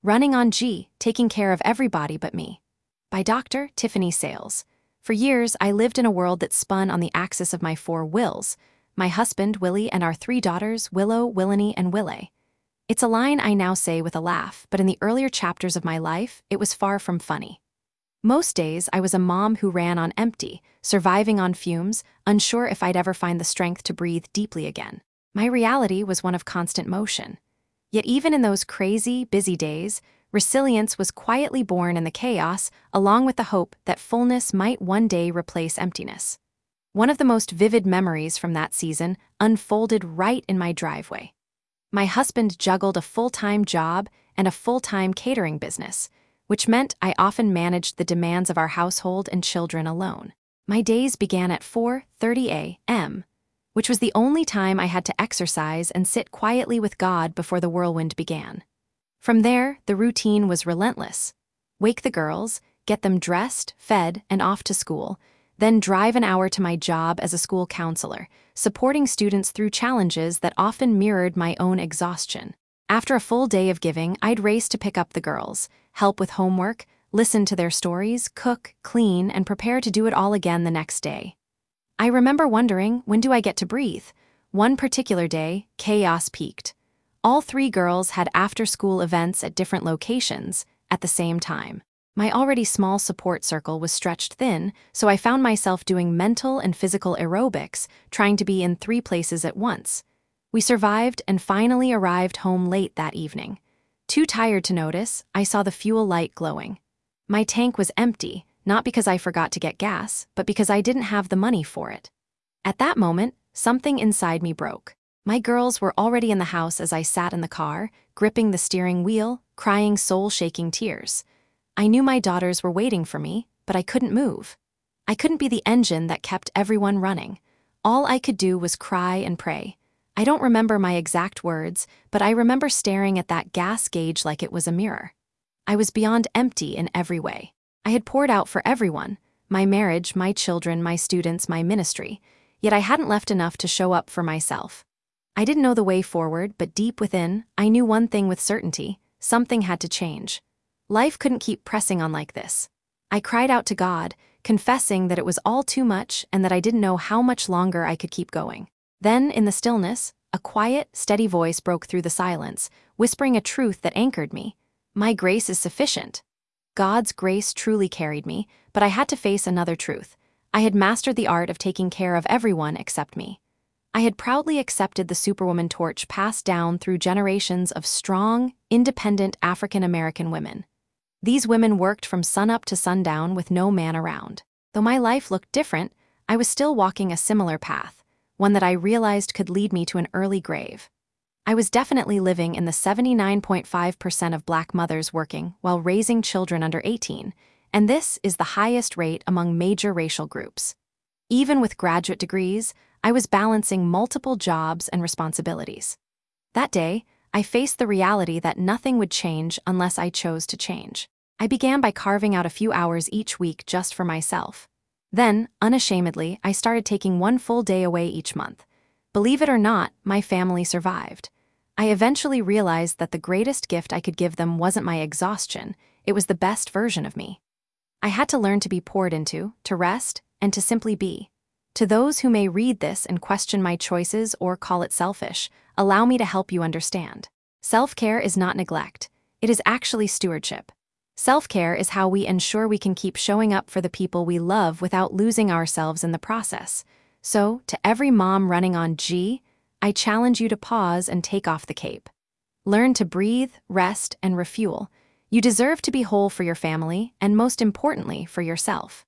Running on G, Taking Care of Everybody But Me. By Dr. Tiffany Sales. For years, I lived in a world that spun on the axis of my four Wills: my husband, Willie, and our three daughters, Willow, Willany, and Willie. It's a line I now say with a laugh, but in the earlier chapters of my life, it was far from funny. Most days, I was a mom who ran on empty, surviving on fumes, unsure if I'd ever find the strength to breathe deeply again. My reality was one of constant motion. Yet even in those crazy, busy days, resilience was quietly born in the chaos, along with the hope that fullness might one day replace emptiness. One of the most vivid memories from that season unfolded right in my driveway. My husband juggled a full-time job and a full-time catering business, which meant I often managed the demands of our household and children alone. My days began at 4:30 a.m., which was the only time I had to exercise and sit quietly with God before the whirlwind began. From there, the routine was relentless. Wake the girls, get them dressed, fed, and off to school, then drive an hour to my job as a school counselor, supporting students through challenges that often mirrored my own exhaustion. After a full day of giving, I'd race to pick up the girls, help with homework, listen to their stories, cook, clean, and prepare to do it all again the next day. I remember wondering, when do I get to breathe? One particular day, chaos peaked. All three girls had after-school events at different locations at the same time. My already small support circle was stretched thin, so I found myself doing mental and physical aerobics, trying to be in 3 places at once. We survived and finally arrived home late that evening. Too tired to notice, I saw the fuel light glowing. My tank was empty, not because I forgot to get gas, but because I didn't have the money for it. At that moment, something inside me broke. My girls were already in the house as I sat in the car, gripping the steering wheel, crying soul-shaking tears. I knew my daughters were waiting for me, but I couldn't move. I couldn't be the engine that kept everyone running. All I could do was cry and pray. I don't remember my exact words, but I remember staring at that gas gauge like it was a mirror. I was beyond empty in every way. I had poured out for everyone: my marriage, my children, my students, my ministry, yet I hadn't left enough to show up for myself. I didn't know the way forward, but deep within, I knew one thing with certainty: something had to change. Life couldn't keep pressing on like this. I cried out to God, confessing that it was all too much and that I didn't know how much longer I could keep going. Then, in the stillness, a quiet, steady voice broke through the silence, whispering a truth that anchored me. My grace is sufficient. God's grace truly carried me, but I had to face another truth. I had mastered the art of taking care of everyone except me. I had proudly accepted the superwoman torch passed down through generations of strong, independent African-American women. These women worked from sunup to sundown with no man around. Though my life looked different, I was still walking a similar path, one that I realized could lead me to an early grave. I was definitely living in the 79.5% of Black mothers working while raising children under 18, and this is the highest rate among major racial groups. Even with graduate degrees, I was balancing multiple jobs and responsibilities. That day, I faced the reality that nothing would change unless I chose to change. I began by carving out a few hours each week just for myself. Then, unashamedly, I started taking one full day away each month. Believe it or not, my family survived. I eventually realized that the greatest gift I could give them wasn't my exhaustion, it was the best version of me. I had to learn to be poured into, to rest, and to simply be. To those who may read this and question my choices or call it selfish, allow me to help you understand. Self-care is not neglect. It is actually stewardship. Self-care is how we ensure we can keep showing up for the people we love without losing ourselves in the process. So, to every mom running on G, I challenge you to pause and take off the cape. Learn to breathe, rest, and refuel. You deserve to be whole for your family, and most importantly, for yourself.